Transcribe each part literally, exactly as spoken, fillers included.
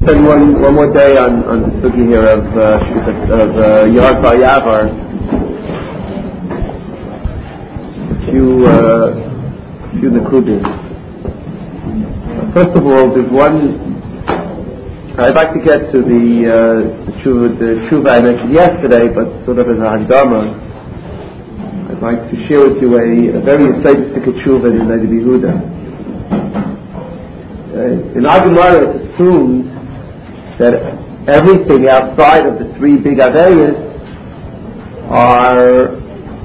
Spend one one more day on on the sugi here of uh, of uh, Yad Vayavar. A few uh, few nekudim. First of all, there's one. I'd like to get to the uh, the tshuva, the tshuva I mentioned yesterday, but sort of as a handama. I'd like to share with you a, a very insightful tshuva in the Yehuda. Uh, in our Gemara, it's assumed that everything outside of the three big aveiros are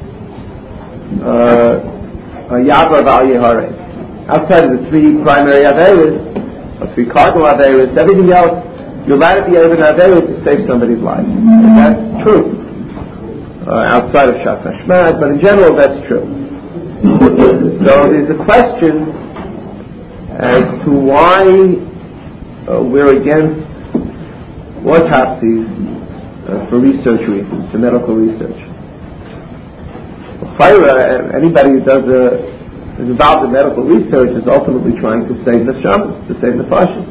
uh, yavar v'al yeharei. Outside of the three primary aveiros, or three cardinal aveiros, everything else you're allowed to be able to aveiro to save somebody's life. And that's true. Uh, outside of Shas Hashmad, but in general that's true. So there's a question as to why uh, we're against autopsies uh, for research reasons, for medical research. Well, anybody who does a, is involved in medical research is ultimately trying to save the shamas, to save the fashion.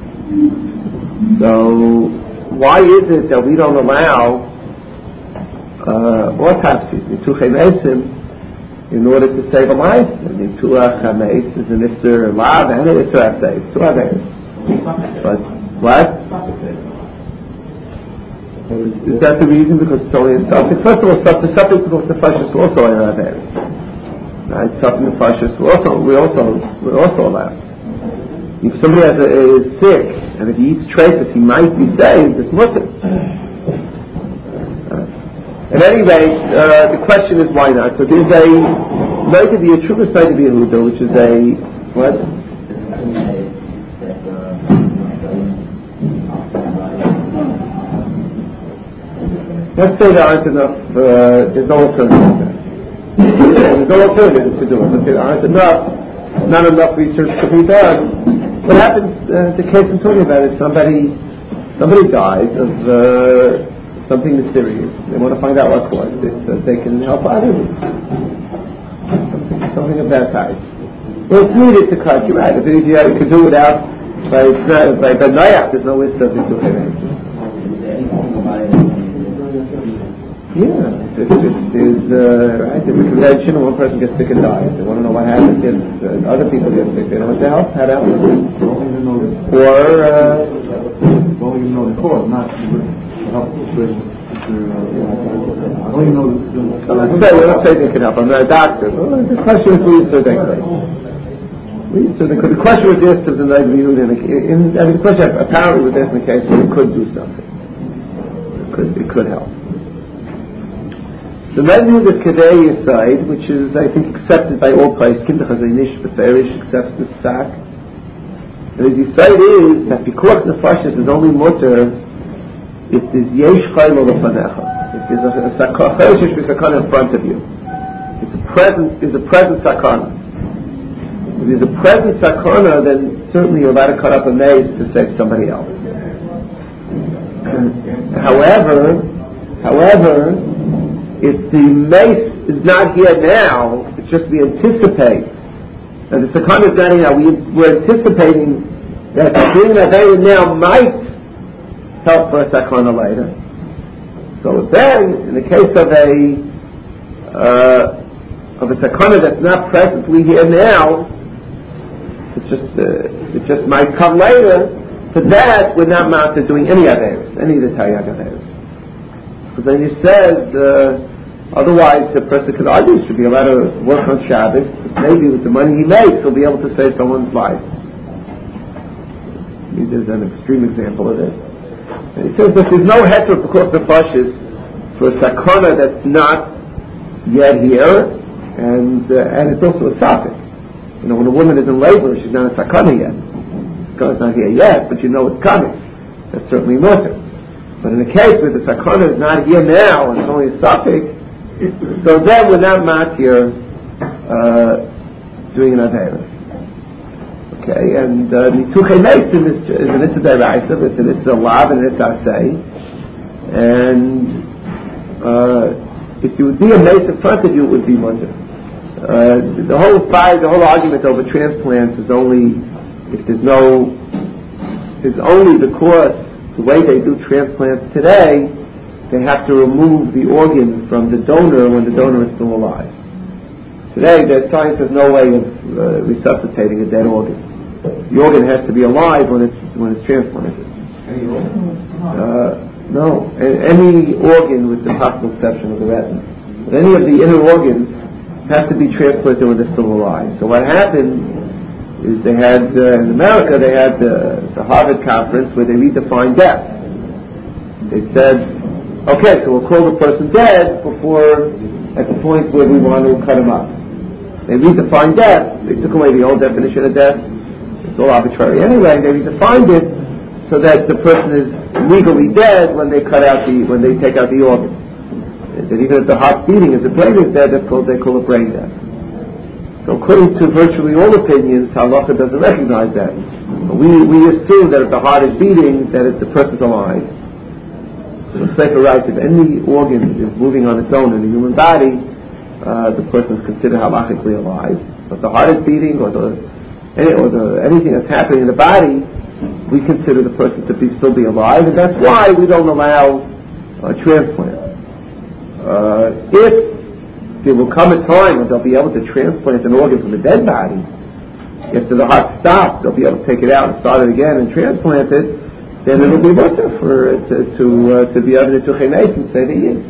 So why is it that we don't allow uh, autopsies, nituchei mesim, in order to save a life? Nituach hameis is an isser lav and an isser asay. It's two averos. But what? Is that the reason? Because it's only a suffix? First of all, the suffix because the fascists also are averos. Right? Suffix and fascists we also we also we also allow. If somebody has a, is sick and if he eats traces, he might be saved. It's mutter. At any rate, uh, the question is why not? So there's a like to be a true side of Yehuda, which is a what? Let's say there aren't enough. Uh, there's no alternative. There's no alternative to do it. Let's say there aren't enough. Not enough research to be done. What happens? Uh, the case I'm talking about is somebody somebody dies of. Uh, something mysterious. They want to find out what caused it so they can help others. Something, something of that type. Well, it's needed to cut you out. If you could do without, by by by Noach, there's no wisdom to do it. Yeah, if there's uh, right, there's a convention and one person gets sick and dies. They want to know what happened. If uh, other people get sick, they know what to help. How to help them. Or uh, don't even know the cause, not help the situation. I don't even know the I'm sorry, we're not saying they can help. I'm not a doctor. Well, the question is, we so thankfully. So the, the question was this: does the night view in, in? I mean, the question apparently was this in the case where it could do something. It could, it could help. The night view is Kedei side, which is, I think, accepted by all places. Kinder Chazanish, but Beirish accepts this fact. And the side is that because the nefashis is only mutter if there's yesh chaylo lefanecha, if there's a sakana in front of you, it's a present, there's a present sakana. If there's a present sakana, then certainly you're allowed to cut up a maze to save somebody else. however, however, if the mace is not here now, it's just we anticipate, and the sakana is not here now, we, we're anticipating that doing that now might help for a sakana later. So then, in the case of a uh, of a sakana that's not presently here now, it's just uh, it just might come later. For that, we're not mounted doing any averos, any of the taryag averos. Because then he says, uh, otherwise the person could argue should be allowed to work on Shabbos. Maybe with the money he makes, he'll be able to save someone's life. There's an extreme example of this. And he says that there's no heter because the fashis for a sakana that's not yet here, and uh, and it's also a suffix. You know, when a woman is in labor, she's not a sakana yet. Sakana's not here yet, but you know it's coming. That's certainly mutter. But in the case where the sakana is not here now, and it's only a suffix, so then we're not matir uh, doing an avera. Okay, and nituchei mesim is an issa deraisa, it's an issa lav and an issa asay. And uh, if you would be a mace in front of you, it would be mutter. Uh, the whole fight, the whole argument over transplants is only if there's no is only because the way they do transplants today, they have to remove the organ from the donor when the donor is still alive. Today, the science has no way of uh, resuscitating a dead organ. The organ has to be alive when it's when it's transplanted. Uh, no, a- any organ with the possible exception of the retina. But any of the inner organs have to be transplanted when they're still alive. So what happened is they had, uh, in America, they had the, the Harvard conference where they redefined death. They said, okay, so we'll call the person dead before, at the point where we want to cut him up. They redefined death. They took away the old definition of death. It's all arbitrary anyway. They redefined it so that the person is legally dead when they cut out the, when they take out the organ. That even if the heart's beating, if the brain is dead, that's called, they call it brain death. So according to virtually all opinions, halacha doesn't recognize that. We we assume that if the heart is beating, that if the person's alive. So Sefer writes, if any organ is moving on its own in the human body, uh, the person is considered halachically alive. But if the heart is beating, or the any, or the anything that's happening in the body, we consider the person to be still be alive, and that's why we don't allow a transplant. Uh, if there will come a time when they'll be able to transplant an organ from a dead body, after the heart stops, they'll be able to take it out and start it again and transplant it, then it'll be better for it to to, uh, to be able to tuchenes and say the yin.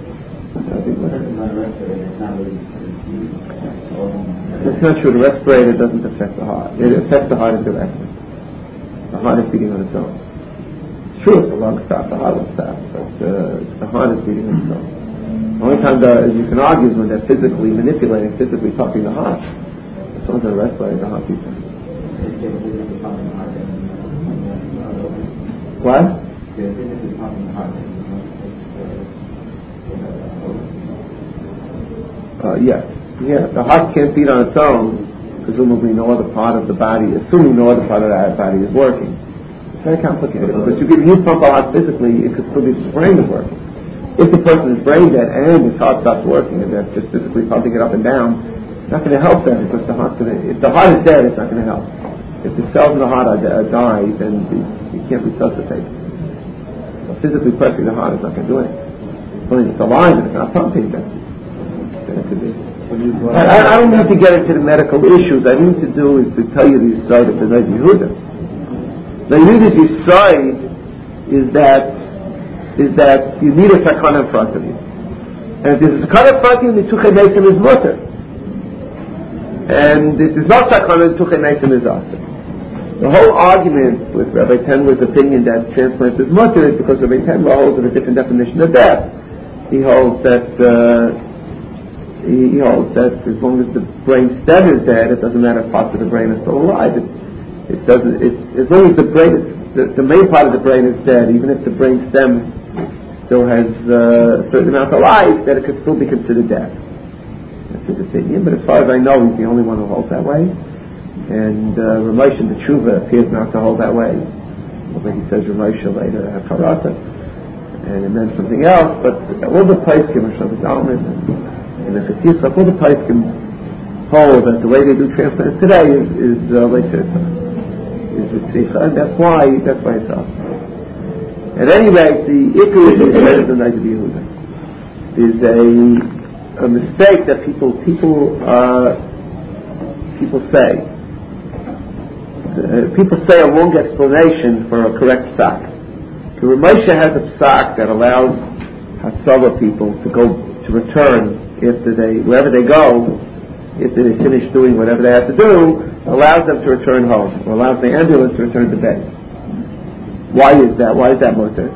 It's not true. The respirator doesn't affect the heart. It affects the heart indirectly. The heart is beating on its own. It's true, if the lungs stop, the heart will stop, but uh, the heart is beating on its own. The only time the, you can argue is when they're physically manipulating, physically pumping the heart. As long as they're respirating, the heart beats. What? Uh, yes. Yeah, the heart can't beat on its own, presumably no other part of the body, assuming no other part of the body is working. It's very complicated, but you can you pump a heart physically, it could still be the brain is working. If the person is brain dead and his heart stops working and they're just physically pumping it up and down, it's not going to help them because the heart's going to, if the heart is dead, it's not going to help. If the cells in the heart are, are die, then you can't resuscitate. So physically pressing the heart is not going to do anything. When it's alive and it's not pumping, then, then it could be. I, I don't need to get into the medical issues. I need to do is to tell you the side of the Ned Yehuda. The Yehuda's side is that is that you need a sakana in front of you. And if there's a sakana in front of you, the tuchei mesim is mutter. And if there's no sakana, the tuchei mesim is aser. The whole argument with Rabbi Tenler's opinion that transplant is mutter is because Rabbi Tenler holds a different definition of death. He holds that uh, he holds that as long as the brain stem is dead, it doesn't matter if parts of the brain are still alive. It, it doesn't. It, as long as the brain is, the, the main part of the brain is dead, even if the brain stem still has uh, a certain amount of life, that it could still be considered death. That's his opinion, but as far as I know, he's the only one who holds that way. And uh, Ramesh in the Tshuva appears not to hold that way. Although he says Ramesh later Hakarata, and it meant something else. But all the Paiskim are Shabbos Alman, and the Chatzisach, all the Paiskim hold that the way they do transplants today is is uh, like this, is Ritzicha, and that's why that's why it's up. At any rate, the Icarus is better than Nagid Yehuda. Is a a mistake that people people uh, people say. Uh, people say a long explanation for a correct psak. The Ramosha has a psak that allows Hatzava people to go to return after they wherever they go, after they finish doing whatever they have to do, allows them to return home, or allows the ambulance to return to bed. Why is that? Why is that mutter?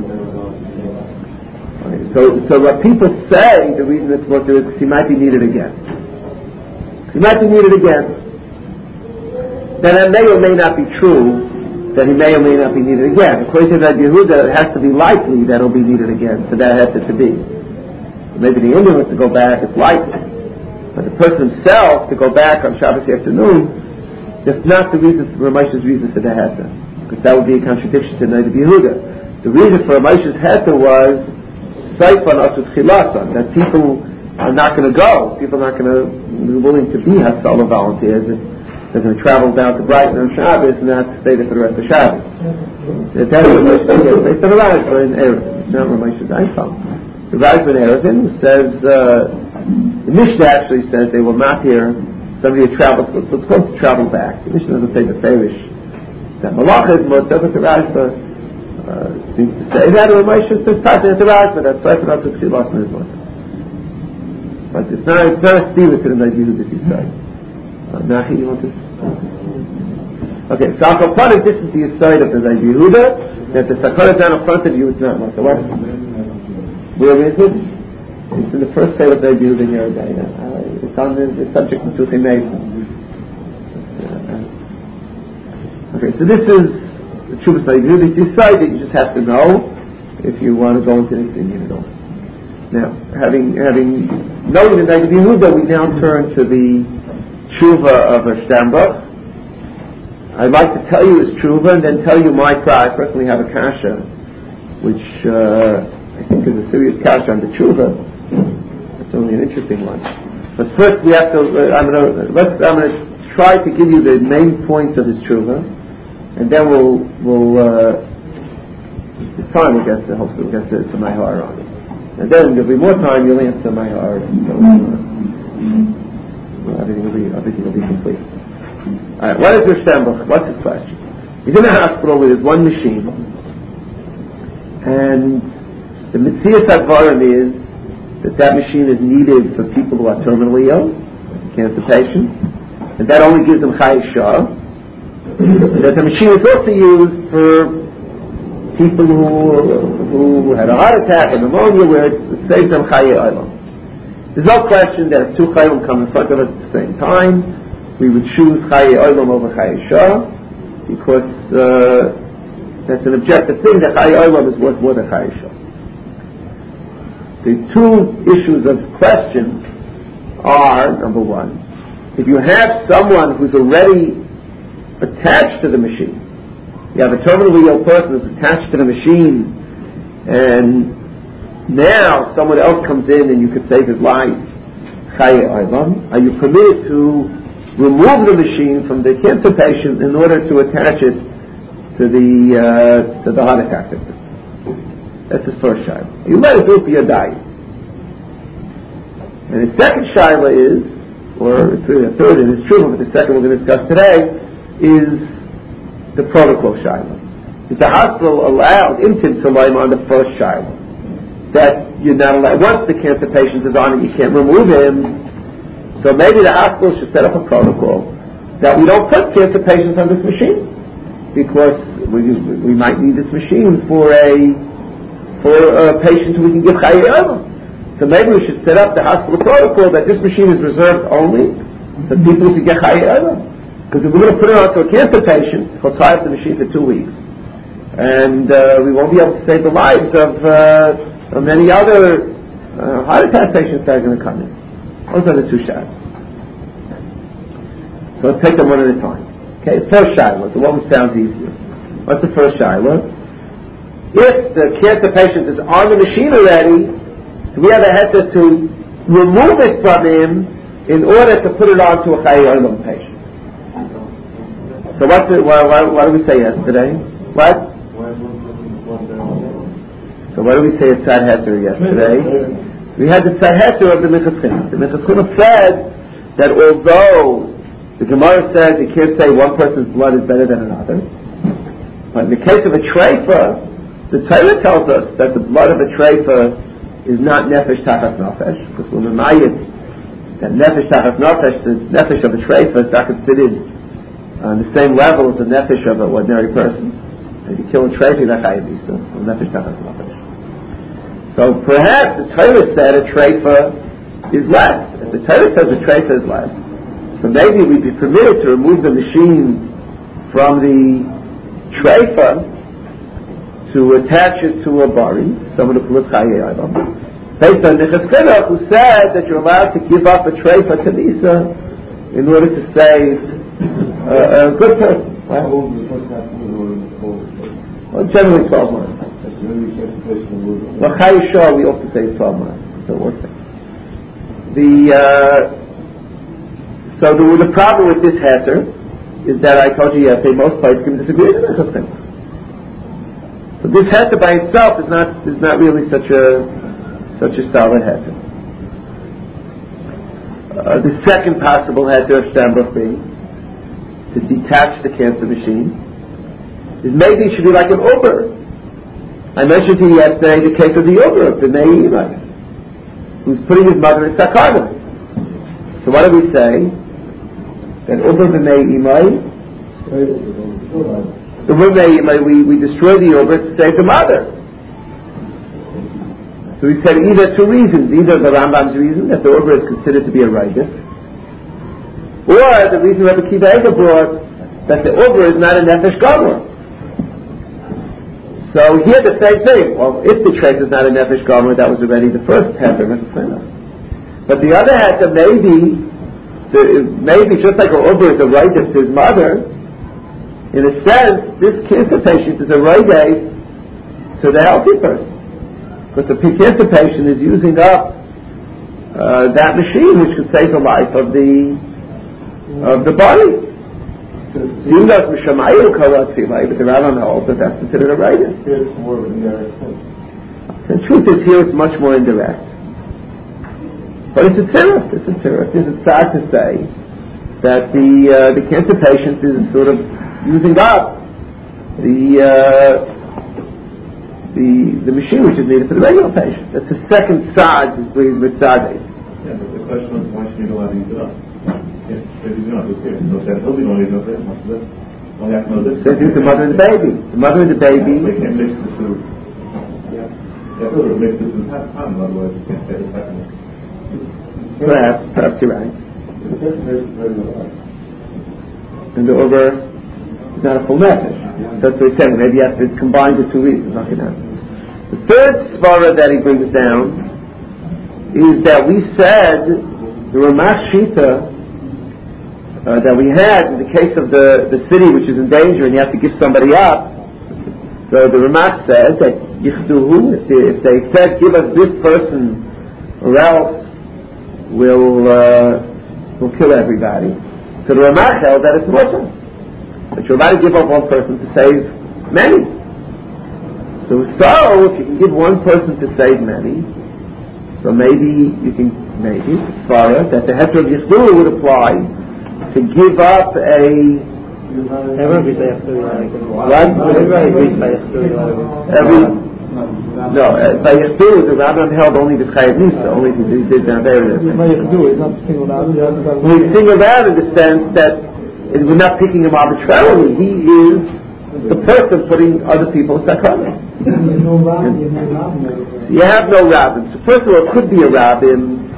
Okay, so, so what people say, the reason it's mutter is because he might be needed again. He might be needed again. Then it may or may not be true that he may or may not be needed again. According to that Yehuda, it has to be likely that he'll be needed again for that has to be. Maybe the ambulance to go back is likely, but the person himself to go back on Shabbos afternoon, that's not the reason, Ramesh's reason for the heta, because that would be a contradiction to the Yehuda. The reason for Ramesh's heta was Saifan Asut Chilasan, that people are not going to go, people are not going to be willing to be Hatzala volunteers. they're going to travel down to Brighton on Shabbos and have to stay there for the rest of Shabbos. That's what Moshe says. Based on the Rashba in Erevin. It's not what Moshe Einfeld. The Rashba in Erevin says, uh, the Mishnah actually says they will not hear somebody who travels, so it's supposed to travel back. The Mishnah doesn't say the Farish. That Malach is more, that's what the Rashba uh, seems to say. That or Moshe says, Tati at the Rashba, that's right, but not to see lost in his mother. But it's not, it's not a stealer to the Nabi that you say. Uh, Nachi, you want this? Okay, so I'll put it, this is the aside of the Nabi Yehuda, that the Sakara down in front of you is not much. What? Where is it? It's in the first day of the Nabi Yehuda in your day. Uh, it's on the, the subject of Tuchim Mason. Okay, so this is the Chuvas Nabi Yehuda. It's the aside that you just have to know if you want to go into this thing, you know. Now, having, having known the Nabi Yehuda, we now turn to the Tshuva of a Stambach. I'd like to tell you his Tshuva and then tell you my cry. I personally have a kasha, which uh, I think is a serious kasha on the Tshuva. It's only an interesting one. But first we have to, uh, I'm going to, let's, I'm going to try to give you the main points of his Tshuva, and then we'll, we'll, uh, it's time we'll get to, hopefully we'll get to, to my heart on it. And then there'll be more time, you'll answer my heart, and so uh, everything will be, everything will be complete. Alright, what is your Stambach? What's his question? He's in a hospital with his one machine, and the Metzias Advarim is that that machine is needed for people who are terminally ill, cancer patients, and that only gives them Chayei Shah. That the machine is also used for people who who had a heart attack or pneumonia, where it saves them Chayei Olam. There's no question that if two Chayim come in front of us at the same time, we would choose Chayei Olam over Chayei Shah, because uh, that's an objective thing, that Chayei Olam is worth more than Chayei Shah. The two issues of question are, number one, if you have someone who's already attached to the machine, you have a terminally ill person who's attached to the machine, and now someone else comes in and you could save his life, Chayei Olam, are you permitted to remove the machine from the cancer patient in order to attach it to the uh, to the heart attack victim? That's his first shaila. You let it do it for your diet. And the second shaila is, or it's really a third and it's true, but the second we're going to discuss today, is the protocol shaila. Is the hospital allowed infant salayim on the first shaila? That you're not allowed, once the cancer patient is on it, you can't remove him. So maybe the hospital should set up a protocol that we don't put cancer patients on this machine, because we, we might need this machine for a for a patient who we can give Chayei Olam. So maybe we should set up the hospital protocol that this machine is reserved only for people who can get Chayei Olam. Because if we're going to put it onto a cancer patient, he'll tie up the machine for two weeks, and uh, we won't be able to save the lives of, uh, of many other uh, heart attack patients that are going to come in. Those are the two shadows. So let's take them one at a time. Okay, first shadow, the one which sounds easier. What's the first shadow? If the cancer patient is on the machine already, we have a heter to remove it from him in order to put it onto a Chayei Olam patient. So what's it, what, what, what did we say yesterday? What? So what did we say at Tzad Heter yesterday? We had the Tzad Heter of the Minchas Chinuch. The Minchas Chinuch said that although the Gemara says you can't say one person's blood is better than another, but in the case of a treifa, the Torah tells us that the blood of a treifa is not nefesh tachas nefesh, because we're reminded that nefesh tachas nefesh, the nefesh of a treifa is not considered on the same level as the nefesh of an ordinary person. If you kill a treifa, you're not chayav misa, or nefesh tachas nefesh. So perhaps the Torah said a treifa is less. If the Torah says a treifa is less, so maybe we'd be permitted to remove the machine from the treifa to attach it to a bari, someone who puts Chayei Olam, based on Minchas Chinuch, who said that you're allowed to give up a treifa to Misa in order to save uh, a good person. How old is the first time? Well, generally twelve months. Well, Chayei Shah we also say twelve months. So what's that? The uh, so the, the problem with this heter is that I told you yesterday most places can disagree with the thing. So this heter by itself is not is not really such a such a solid heter. Uh, the second possible heter of Steinbach being to detach the cancer machine is maybe it should be like an Uber. I mentioned to you yesterday the case of the Uber of the Me'imai, who's putting his mother in sakana. So what do we say? That Uber b'nei imai, the Uber imai, we we destroy the Uber to save the mother. So we said either two reasons: either the Rambam's reason that the Uber is considered to be a righteous, or the reason Rabbi Akiva Eiger brought that the Uber is not a nefesh gomer. So here the same thing. Well, if the trace is not a nefesh gomer, that was already the first heter. But the other heter maybe. The, maybe just like a Uber is a righteous to his mother, in a sense, this cancer patient is a righteous to the healthy person. Because the cancer patient is using up uh, that machine which could save the life of the of the body. But the Rambam holds that that's considered a righteous. The truth is here it's much more indirect. But it's a tziruf, it's a tziruf. It's sad to say that the uh, the cancer patient is sort of using up the uh, the the machine which is needed for the regular patient. That's the second side is with tzaddik. Yeah, but the question is why should you go out and use it up? If you don't, who cares? No, that building only knows that much of it. Only have to know this. So it's the mother and the baby. The mother and the baby. They can't mix the two. Yeah. They have to mix this in time, otherwise you can't say the second. Perhaps, perhaps you're right. And the Uber is not a full message. That's what he said. Maybe you have to combine the two reasons. The third svara that he brings down is that we said the Ramach Shita uh, that we had in the case of the, the city which is in danger and you have to give somebody up. So the Ramach says that Yichduhu, if they, if they said give us this person or else will uh, will kill everybody. So the Ramach held that it's Muslim. That you're allowed to give up one person to save many. So, so if you can give one person to save many, so maybe you can, maybe, as far as that the heter of Yisrael would apply to give up a what? Every No, uh, by Yechdu, the Rambam held only the Chayav Nisa, only the he did down there. By Yechdu, it's not singled out. He's singled out in the sense that it, we're not picking him arbitrarily. He is the person putting other people in sakana. You have no rabbin. So first of all, it could be a rabbin.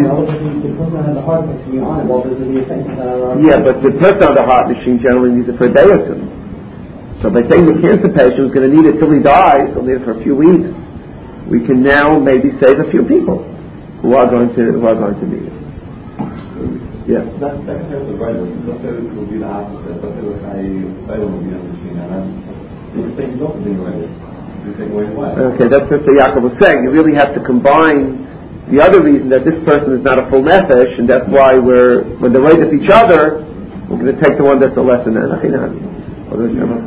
Yeah, but the person on the heart machine generally needs it for a day or two. So by saying the cancer patient is going to need it till he dies, he'll need it for a few weeks, we can now maybe save a few people who are going to who are going to need it. Yeah. That that has the right. Not that it will be the opposite, but that I I will be on the machine and I'm the same thing right. The same way why. Okay, that's what Yaakov was saying. You really have to combine the other reason that this person is not a full nefesh, and that's why we're when they're right with each other, we're going to take the one that's a lesser than. It'll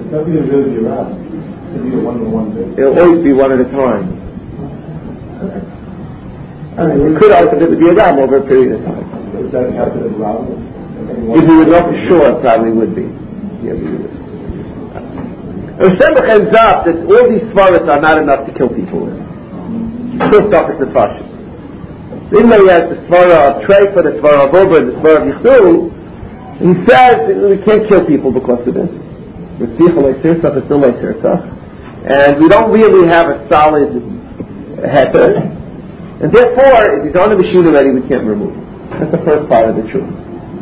always be one at a time. It could ultimately be a ram over a period of time. If we would know for sure, it probably would be. Yeah, we would. Hashem ends up that all these svaras are not enough to kill people with. Still stuff is the fashion. Then he has the svara of Treifa, the svara of Ober, the svara of Yichdu. He says we can't kill people because of this. And we don't really have a solid heter, and therefore, if he's on the machine already, we can't remove him. That's the first part of the truth.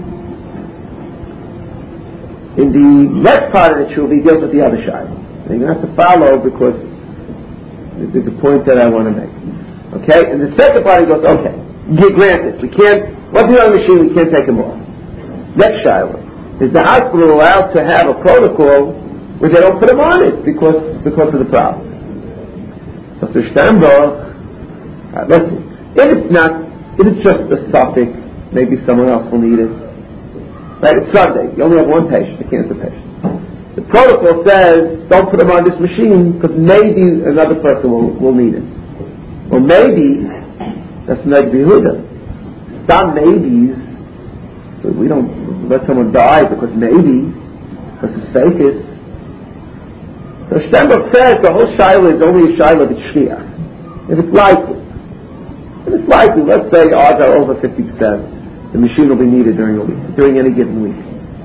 In the next part of the truth, he deals with the other side. And you're going to have to follow because there's a point that I want to make. Okay? And the second part, he goes, okay, granted, we can't, once he's on the machine, we can't take him off. Next shiloh. Is the hospital allowed to have a protocol where they don't put him on it because because of the problem? So for Steinbach, uh, listen, if it's not, if it's just a suffix, maybe someone else will need it. Right, it's Sunday. You only have one patient, a cancer patient. The protocol says, don't put him on this machine because maybe another person will, will need it. Or maybe, that's Neg Yehuda. Some maybes, so we don't let someone die because maybe, because it's fakest. So Sternberg says the whole Shiloh is only a Shiloh of Shchiach. If it's likely. If it's likely, let's say odds are over fifty percent, the machine will be needed during a week, during any given week.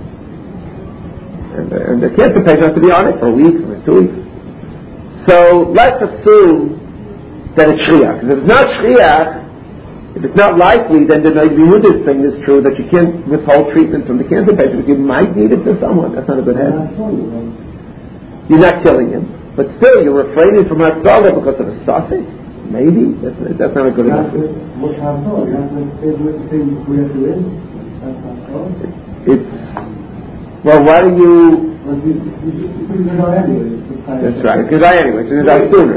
And, and the cancer patient has to be on it for a week, or two weeks. So let's assume that it's Shchiach. If it's not Shchiach, if it's not likely, then the Neg Yehuda's thing is true that you can't withhold treatment from the cancer patient, but you might need it for someone. That's not a good head. You're not killing him, but still you're refraining from Hatzala because of a suffix. Maybe that's, that's not a good enough. It's well. Why do you? That's right. Because I anyway. So I sooner.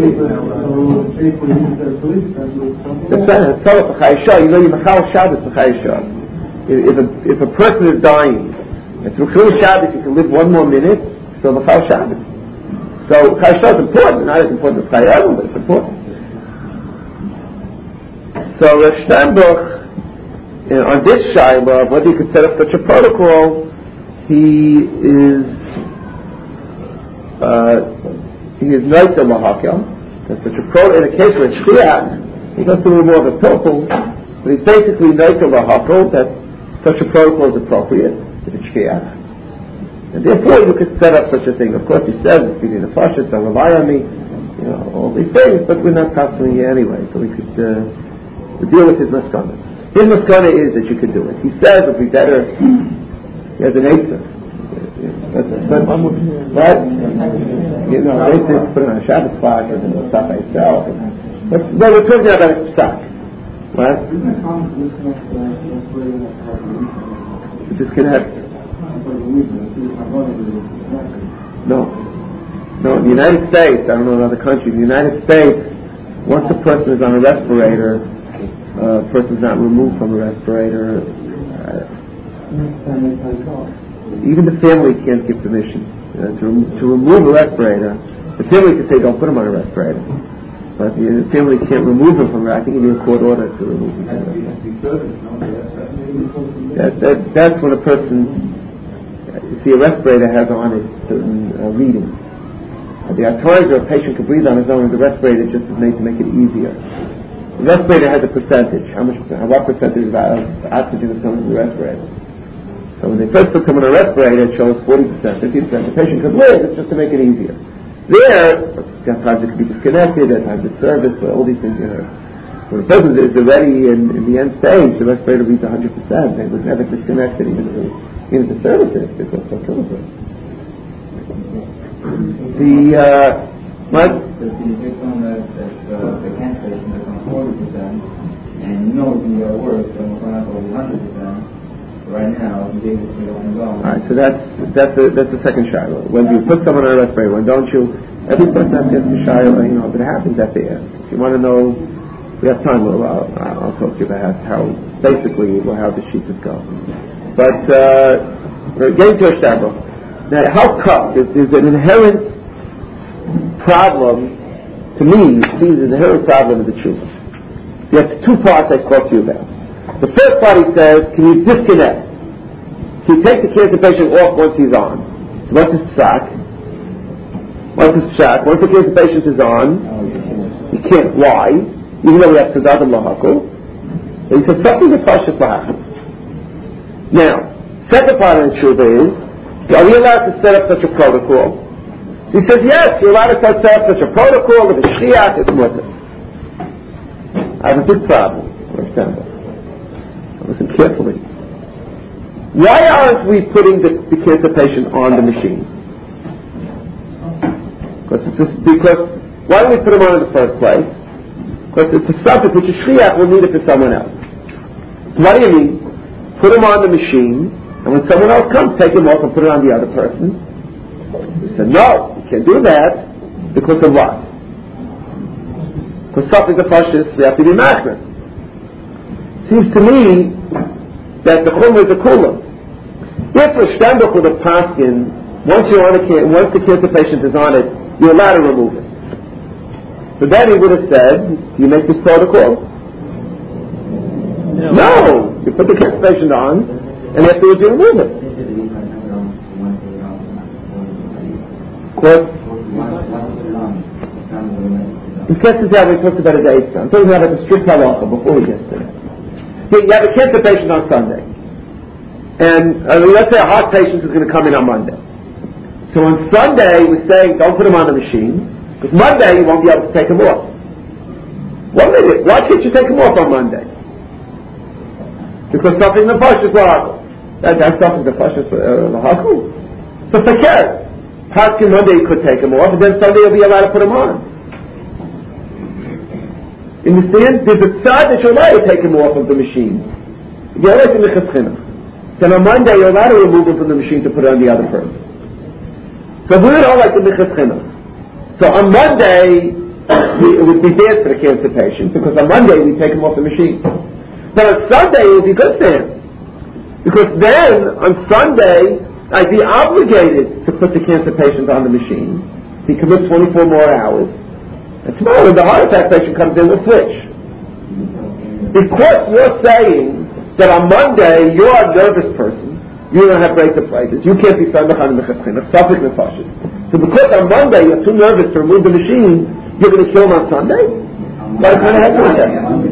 That's right. That's all for Chayeshah. You know, you Machal Shabbos for Chayeshah. If a if a person is dying, and through Chayei Shabbos you can live one more minute. So Machal Shabbos. So Chayeshah is important, not as important as Chayei, but it's important. So Rav Sternberg, you know, on this Shiloh, whether you could set up such a protocol, he is uh, he is Noita Mahakel. That's such a protocol. In a case where it's Shchiach, he goes through more of a pilpul, but he's basically Noita Mahakel that such a protocol is appropriate if it's Shchiach. And therefore you could set up such a thing. Of course he says, feeding the fashas, don't rely on me, you know, all these things, but we're not counseling you anyway, so we could uh, deal with his maskana. His maskana is that you could do it. He says it would be better, he has an answer. But, but what? You know, they just put it on a Shabbos clock and then stuff by itself. But no, we're talking about a stock. What? Disconnect. No. No, in the United States, I don't know in other countries, in the United States, once a person is on a respirator, uh, a person is not removed from a respirator, uh, even the family can't give permission uh, to, rem- to remove a respirator. The family can say, don't put him on a respirator. But the family can't remove him from it. I think you need a court order to remove him from the respirator. That, that, that's when a person, you see, a respirator has on it certain uh, readings. Uh, there are times where a patient can breathe on his own, and the respirator just is made to make it easier. The respirator has a percentage. How much? What percentage of oxygen is coming from the respirator? So when they first put someone on a respirator, it shows forty percent, fifty percent. The patient could live. It's just to make it easier. There, at times it could be disconnected. At times it's serviced. But all these things you heard. When a person is already in, in the end stage, the respirator reads one hundred percent. It was never disconnected even to, even to service it because so kills it. The uh, what? The victim that the cancer patient is on forty percent, and you know it's going to get worse, so we're going to go one hundred percent. Right now, you gave it to one go. Alright, so that's that's the that's the second shiloh. When you put someone on a respirator, when don't you? Every person has to ask the shiloh. You know, if it happens, at the end. If you want to know, we have time. We'll, I'll, I'll talk to you about how basically how the sheets go. But uh, we're getting to a shiloh. Now, how come? There's, there's an inherent problem to me. See, there's an inherent problem in the truth. You have two parts I spoke to you about. The first part he says, can you disconnect? Can you take the cancer patient off once he's on? So once it's shock, once it's shock, once the cancer patient is on, you can't. Why? Even though we have Tzadad and Lahakul. So he says something that Pashas Lahakul. Now, second part of the truth is, are we allowed to set up such a protocol? He says, yes, you're allowed to set up such a protocol with a Shchiach, it's mutter. I have a big problem. Understand that? Listen carefully. Why aren't we putting the, the cancer patient on the machine? Because, it's just, because why don't we put him on in the first place? Because it's a subject which a shliach will need it for someone else. So what do you mean? Put him on the machine, and when someone else comes, take him off and put it on the other person. He said, no, you can't do that because of what? Because something the pashas, we have to be machmer. Seems to me that the chumrah is a kula. If a Steinbuch with a paskin, once you're on a can- once the cancer patient is on it, you're allowed to remove it. So then he would have said, do you make this protocol? No. No! You put the cancer patient on, and afterwards you remove it. What? In case this is how we talked about a day. I'm talking about the strict halacha before we get to that. You have a cancer patient on Sunday. And uh, let's say a heart patient is going to come in on Monday. So on Sunday we say don't put him on the machine, because Monday you won't be able to take him off. What minute? Why can't you take him off on Monday? Because something in the push is lahakul. That, that's something in the push is lahakul. So forget. Paskin Monday you could take him off, and then Sunday you'll be allowed to put him on. You understand? There's a side that you're allowed to take him off of the machine. You're allowed to mechas chinuch. Then on Monday you're allowed to remove him from the machine to put it on the other person. So we don't like the mechas chinuch. So on Monday we, it would be bad for the cancer patient, because on Monday we take him off the machine. But on Sunday it would be good for him, because then on Sunday I'd be obligated to put the cancer patient on the machine. He commits twenty-four more hours. And tomorrow when the heart attack patient comes in, we'll switch. Because you're saying that on Monday you're a nervous person, you don't have break the places, you can't be Sunday on the mechas chinuch, suffolk nefashis. So because on Monday you're too nervous to remove the machine, you're going to kill him on Sunday? What kind of head is that?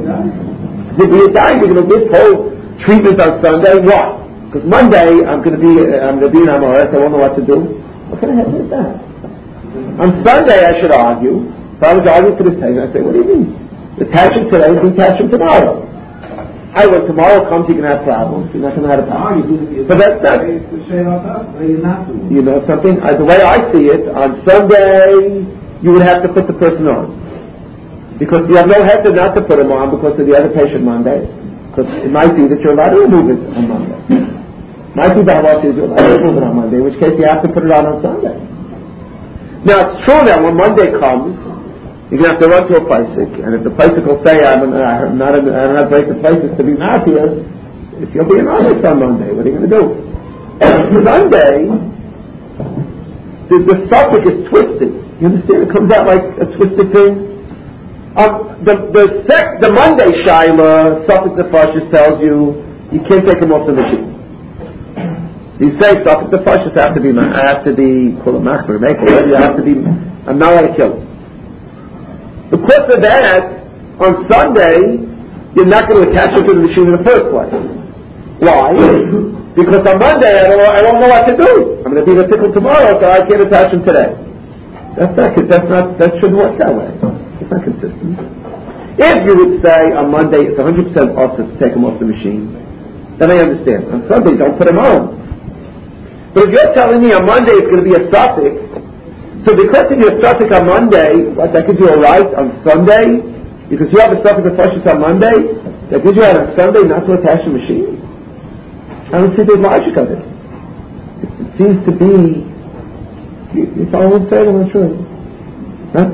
If you're dying, you're going to miss whole treatment on Sunday. Why? Because Monday I'm going to be I'm going to be in M R S. I won't know what to do. What kind of head is that? On Sunday I should argue. If I was arguing for this patient, I'd say, what do you mean? Attach him today, detach him tomorrow. I when tomorrow comes, you're going to have problems. You're not going to have a problem. But that's not. You know something? Uh, the way I see it, on Sunday you would have to put the person on, because you have no head to not to put him on because of the other patient Monday. Because it might be that you're allowed to remove it on Monday. Might be the halacha is you're allowed to remove it on Monday, in which case you have to put it on on Sunday. Now it's true that when Monday comes, you're going to have to run to a plaisik, and if the plaisik will say, I'm, an, I'm not, a, I don't have break the plaisik to be not here, if you'll be an honest on Monday, what are you going to do? Sunday, the, the suffix is twisted. You understand? It comes out like a twisted thing. Um, the the sec, the Monday shaila, suffolk nefashis tells you you can't take him off the machine. You say suffolk nefashis have to be I have to be kulamachmer make you have to be I'm not allowed to kill him. Because of that, on Sunday you're not going to attach him to the machine in the first place. Why? Because on Monday I don't I don't know what to do. I'm going to be in a pickle tomorrow, so I can't attach him today. That's not that's not that shouldn't work that way. It's not consistent. If you would say on Monday it's one hundred percent awesome to take him off the machine, then I understand. On Sunday, don't put him on. But if you're telling me on Monday it's going to be a suffix, so because of your suffix on Monday, what, that gives you a right on Sunday, because you have a suffix of flushes on Monday, that gives you a right on Sunday not to attach the machine? I don't see the logic of it. It seems to be, you, you follow what I'm saying? I'm not sure. Huh?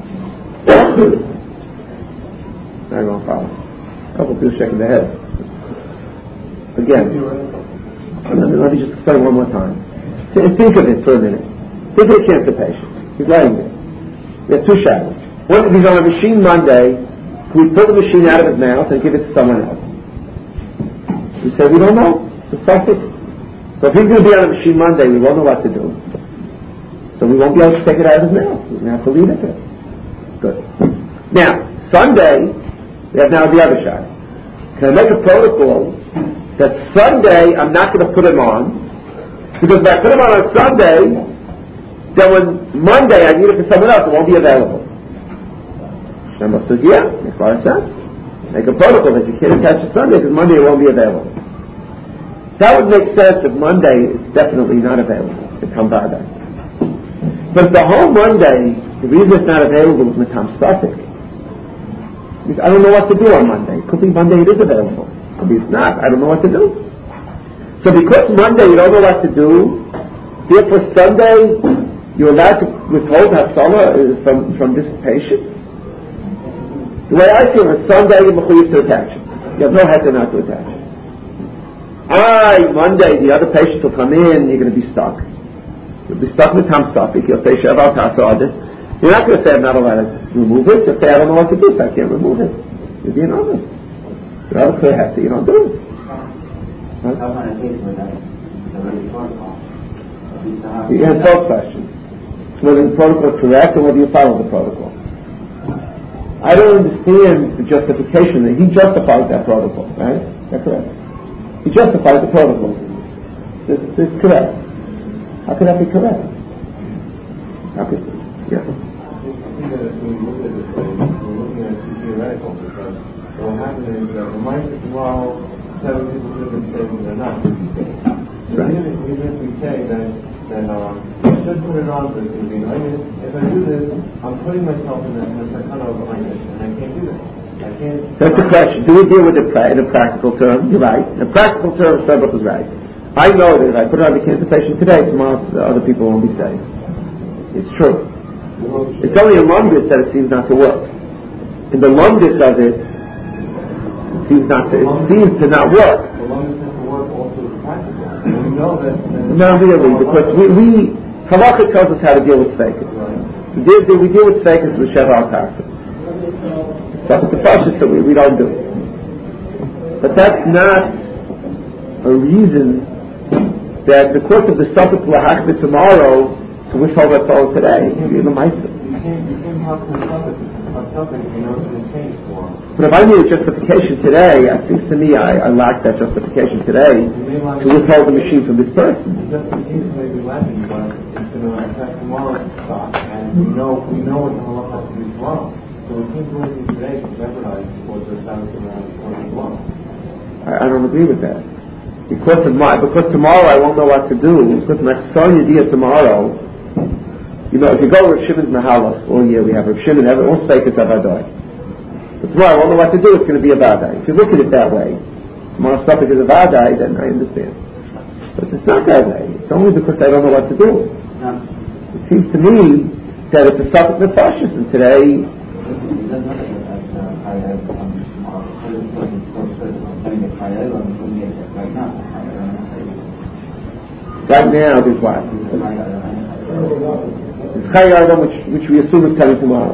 I don't follow. A couple of people shaking their heads. Again, let me, let me just explain one more time. Think of it for a minute. Think of a cancer patient. He's laying there. We have two shadows. One, if he's on a machine Monday, can we pull the machine out of his mouth and give it to someone else? We say we don't know. It's a suffix. So if he's going to be on a machine Monday, we won't know what to do. So we won't be able to take it out of his mouth. We're going to have to leave it there. Good. Now, Sunday, we have now the other shot. Can I make a protocol that Sunday I'm not going to put him on, because if I put him on on Sunday, then when Monday I need it for someone else, it won't be available. Shemba says, yeah, makes a lot of sense. Make a protocol that you can't attach to Sunday because Monday it won't be available. That would make sense if Monday is definitely not available to come by that. But if the whole Monday, the reason it's not available is Matam Suffolk. I don't know what to do on Monday. It could be Monday it is available. It could be it's not. I don't know what to do. So because Monday you don't know what to do, therefore Sunday you're allowed to withhold Hafsala from, from this patient. The way I feel is Sunday you're mechuyev to attach it. You have no head to not to attach it. I, Monday, the other patient will come in, you're going to be stuck. You'll be stuck with Hamstafik, you'll say, Shev al Tasodis. You're not going to say, I'm not allowed to remove it. You'll say, I don't know what to do, so I can't remove it. You're being honest. You're not a clear hefty, you don't do it. Huh? You have both questions. Whether the protocol is correct or whether you follow the protocol. I don't understand the justification that he justifies that protocol, right? That's correct. He justifies the protocol. This, this is correct. How could that be correct? How could, yeah. I think that if we look at it this way, we're looking at it theoretical, because what will happen is that the mice tomorrow, seven people live in states and they're not fifty states. So even if, even if we say that, that um, I should put it on, but it's going to be an onion, if I do this, I'm putting myself in the, in the sakana of onion, and I can't do that. I can't. That's the question. Do we deal with it in a practical term? You're right. In a practical term, Serbuk is right. I know that if I put it on the cancer patient today, tomorrow the other people won't be safe. It's true. It's only in lumdis that it seems not to work. In the lumdis of it, it seems not to, it seems to not work. The lumdis has to work also as practical. And we know that... that not really, because we, we Halakha tells us how to deal with fakers. We deal, we deal with fakers with Shev al Tasodis. That's the process that we, we don't do. But that's not a reason that the course of the Suffolk Lahakba tomorrow to withhold our soul today. You're the Maisa. But if I need a justification today, it seems to me I, I lack that justification today to withhold the machine from this person. The justification may be lacking, but it's going to affect tomorrow's stock, and we know, we know what the halakha has to do tomorrow. So we can't do anything today to jeopardize what the status around tomorrow. I, I don't agree with that. Because of my, because tomorrow I won't know what to do. Because my son idea tomorrow, you know, if you go with Shimon's Mahalas all year, we have Rav Shimon, all speakers of Adai. But tomorrow I won't know what to do. It's going to be a Vadai. If you look at it that way, tomorrow's topic is a Vadai, then I understand. But it's not that way. It's only because I don't know what to do. It seems to me that it's a Suffolk Nefashis, and today. Right now, there's what? It's Chai Adam, which, which we assume is coming tomorrow.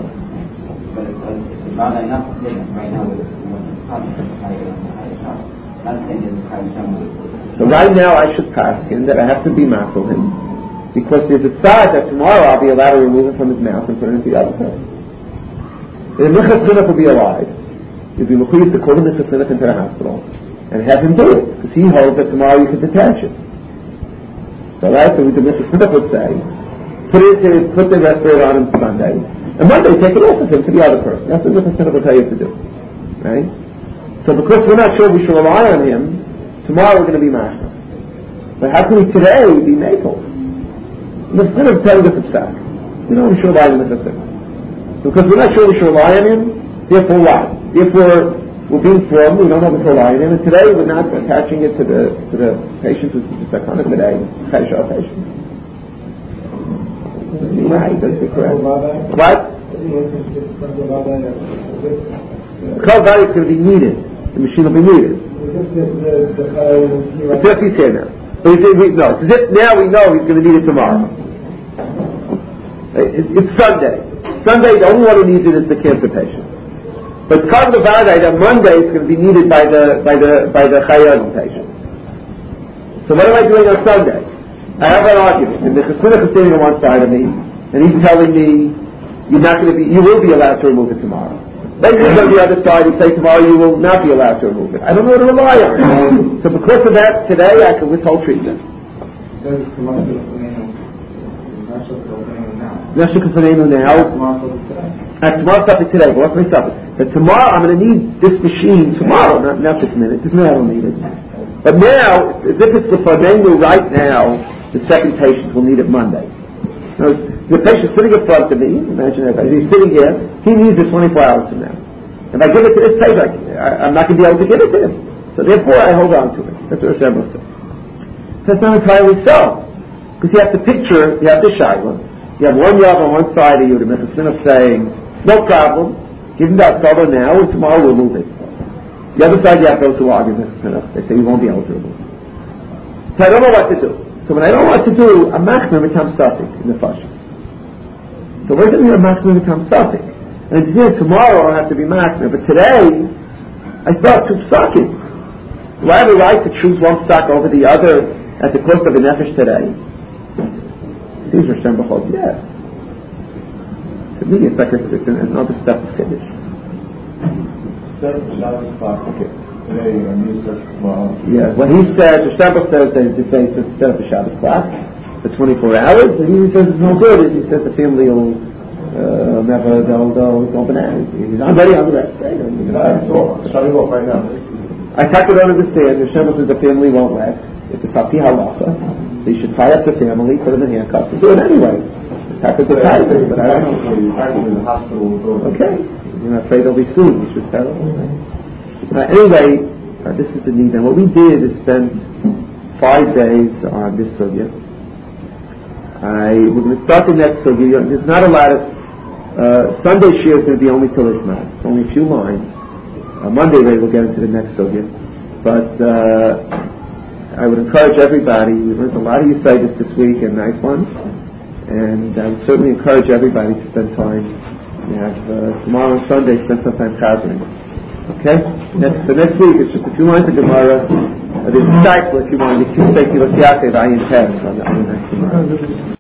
So right now, I should pass him that I have to be mafil him, because there's a side that tomorrow I'll be allowed to remove it from his mouth and put it into the other person. The Nichas Chinuch will be alive. You'll be mechuyev to call the Nichas Chinuch into the hospital and have him do it, because he holds that tomorrow you can detach it. So right, so the Nichas Chinuch would say, put it into, put the respirator on him Sunday, and Monday take it off of him to the other person. That's what the Nichas Chinuch will tell you to do. Right? So because we're not sure we should rely on him, tomorrow we're going to be mashma. But how can we today be makel? The Nichas Chinuch tell us it's back. We don't should rely on the Nichas Chinuch. Because we're not sure we should rely on him, therefore what? Therefore, we're being formed, we don't know if we should rely on him, and today we're not attaching it to the to the patient who's the second today, Chayshah patient. Right, that's correct. What? Kol Vada is going to be needed. The machine will be needed. It's just he's here now. But he said, we, no, it's as if now we know he's going to need it tomorrow. It, it's Sunday. Sunday, the only one who needs it is the cancer patient. But it's called the Vada that Monday is going to be needed by the by the by the Chayyadim patient. So what am I doing on Sunday? I have an argument, and the Chassidus is sitting on one side of me, and he's telling me you're not going to be, you will be allowed to remove it tomorrow. Then you go to the other side and say tomorrow you will not be allowed to remove it. I don't know what to rely on. So because of that, today I can withhold treatment. Nashik Fanenu now. At tomorrow's topic today, but what's my topic? That tomorrow I'm going to need this machine tomorrow, not, not this minute. This minute I don't need it. But now, as if it's the Fanenu right now, the second patient will need it Monday. Now, the patient sitting in front of me, imagine that, he's sitting here, he needs it twenty-four hours from now. If I give it to this patient, I, I'm not going to be able to give it to him. So therefore I hold on to it. That's what Hashem will say. That's not entirely so. Because you have to picture, you have the Shaila, you have one Yav on one side of you, the Mechassin of saying, no problem, give him that cover now, and tomorrow we'll move it. The other side, you have those who argue Mechassin. They say you won't be able to remove it. So I don't know what to do. So when I don't know what to do, a machmer becomes static in the fashion. So we're going to hear a machmer becomes static. And here tomorrow I'll have to be machmer, but today I thought two psakim. Do I have a right to choose one psak over the other at the cost of a nefesh today? These are Shem B'chol, yes. To me, it's like a, it's another step of finish. Okay. Today, and you said tomorrow. Yeah, when he says, the Shabbat says that it's based instead of the Shabbat clock for twenty-four hours, and he says it's no good. He says the family will uh, never, they'll, they'll go bananas. He's, I'm ready, I'm ready. Right? I mean, I'm shutting off right now. I take it don't understand. The Shabbat says the family won't let. It's a Tapi halacha. So you should tie up the family, put them in handcuffs, and do it anyway. Take it to tie it, but I don't know. Actually, the hospital will go. Okay. You're not afraid they'll be sued. You should tell them. Uh, anyway, uh, this is the need. And what we did is spend five days on this sugya. I we're going to start the next sugya. There's not a lot of uh, Sunday shir is going to be only till Ishmael. It's only a few lines. Uh, Monday night we'll get into the next sugya. But uh, I would encourage everybody. We learned a lot of you say this this week, and nice ones. And I would certainly encourage everybody to spend time. You have uh, tomorrow and Sunday, spend some time chazering. Okay? Next, the next week, it's just a few lines of Gemara. Uh, there's a cycle, if you want. You can say, Kilos Yaakov, Ayin Tes on the next Gemara.